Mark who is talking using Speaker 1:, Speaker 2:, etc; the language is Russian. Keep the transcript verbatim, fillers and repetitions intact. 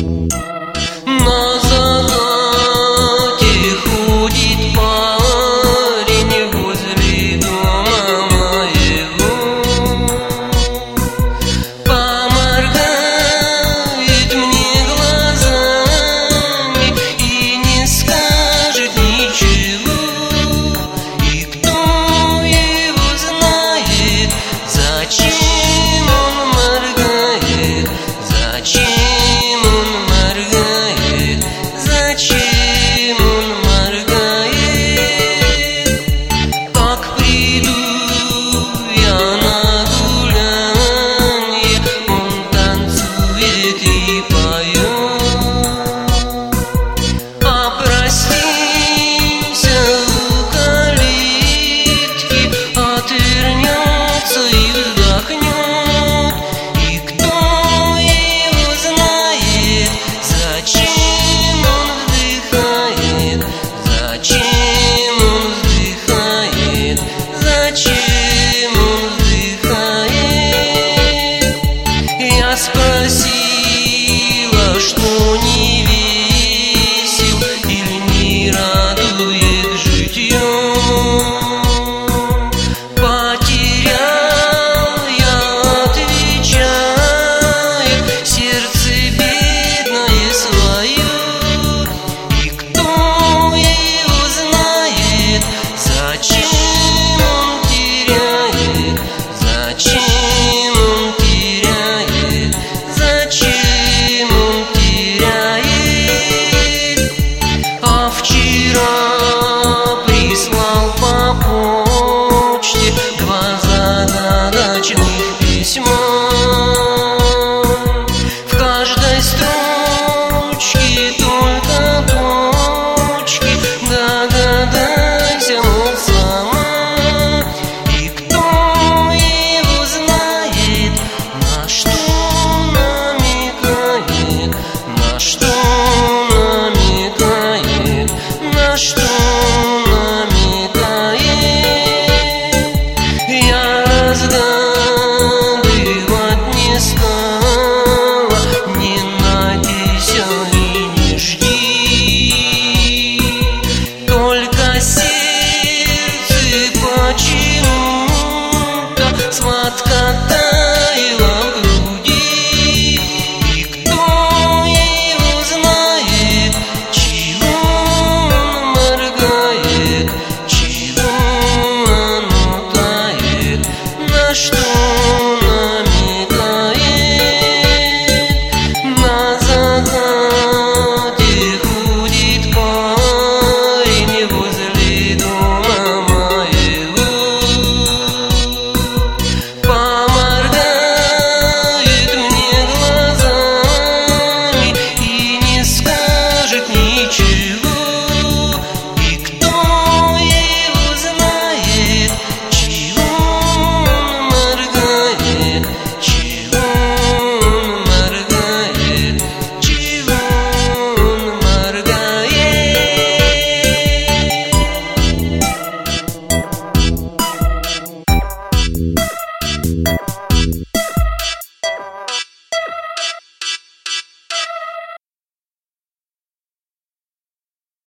Speaker 1: На закате ходит парень возле дома моего, поморгает мне глазами и не скажет ничего. И кто его знает, зачем он моргает, зачем он моргает, зачем он моргает. Как приду я на гулянье, он танцует и поет. А простимся у калитки, отвернется и вздохнет. И кто его знает, зачем он вздыхает, зачем он вздыхает, зачем он вздыхает. Я спросила, что не весел или не радует житье. Потерял я, отвечает, сердце бедное свое. И кто его знает, зачем он теряет, зачем он теряет, зачем он теряет. А вчера прислал по почте два загадочных письма. В каждой строчке только точки, догадайся, мол, сама. И кто его знает, на что намекает, на что намекает, на что